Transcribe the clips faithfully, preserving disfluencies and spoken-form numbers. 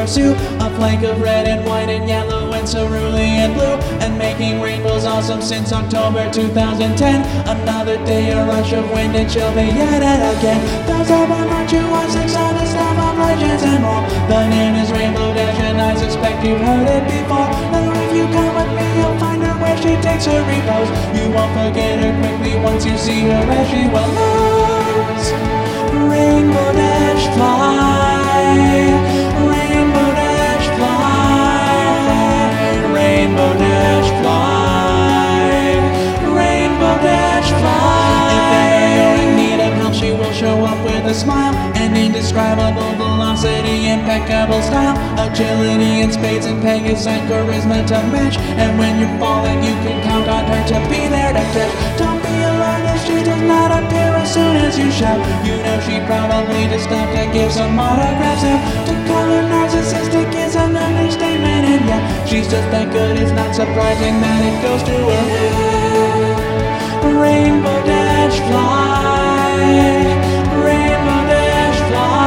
pursuit, a flake of red and white and yellow and cerulean blue, and making rainbows awesome since October two thousand ten. Another day, a rush of wind and chill be yet and again. Those are one or two or six on the stuff of legends and more. The name is Rainbow Dash and I suspect you've heard it before. Now if you come with me, you'll find her where she takes her repose. You won't forget her quickly once you see her as she well knows. Rainbow Dash fly, Rainbow Dash fly, Rainbow Dash fly, Rainbow Dash fly. If ever you're in need of help, she will show up with a smile and indescribable velocity, impeccable style, agility in spades and Pegasus and charisma to match. And when you're falling, you can count on her to be there to catch. Don't be alarmed if she does not appear as soon as you shout. You know she probably just stopped to give some autographs out. To call her narcissistic is an understatement, and yeah, she's just that good. It's not surprising that it goes to her head. Rainbow Dash fly, Rainbow Dash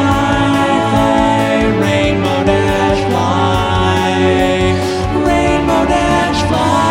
fly, Rainbow Dash fly, Rainbow Dash fly.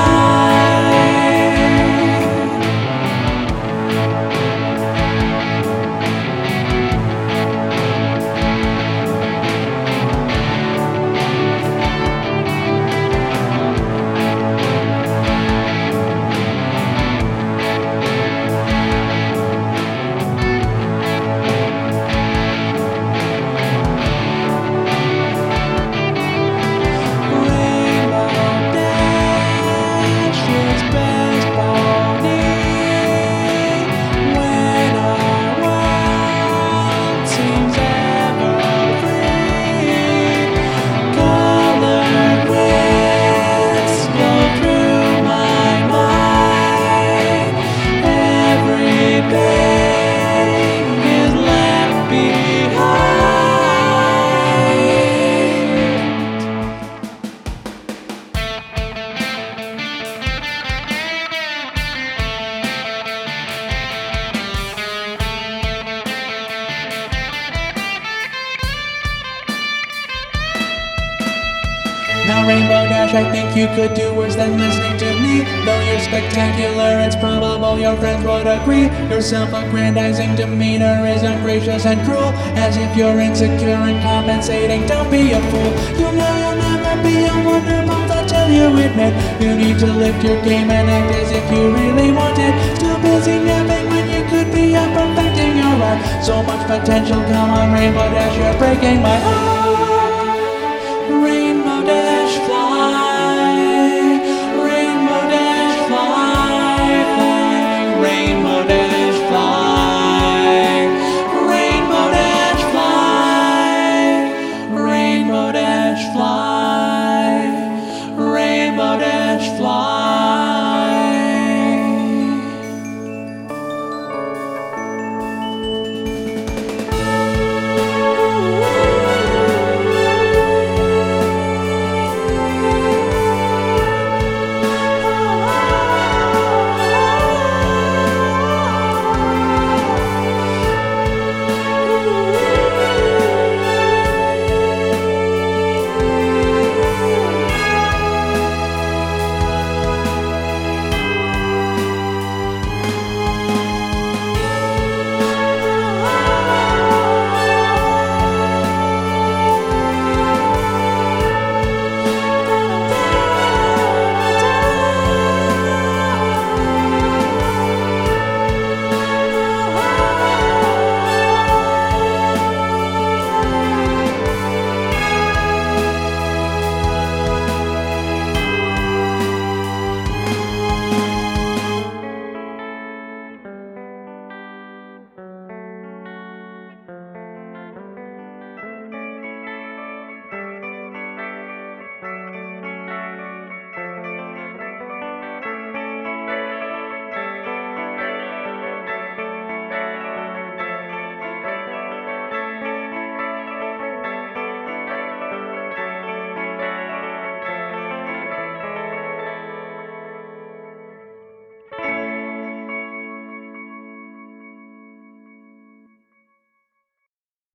Now Rainbow Dash, I think you could do worse than listening to me. Though you're spectacular, it's probable your friends would agree. Your self-aggrandizing demeanor is ungracious and cruel, as if you're insecure and compensating. Don't be a fool. You know you'll never be a wonderbolt until you admit you need to lift your game and act as if you really want it. Still busy napping when you could be up perfecting your art. So much potential, come on Rainbow Dash, you're breaking my heart.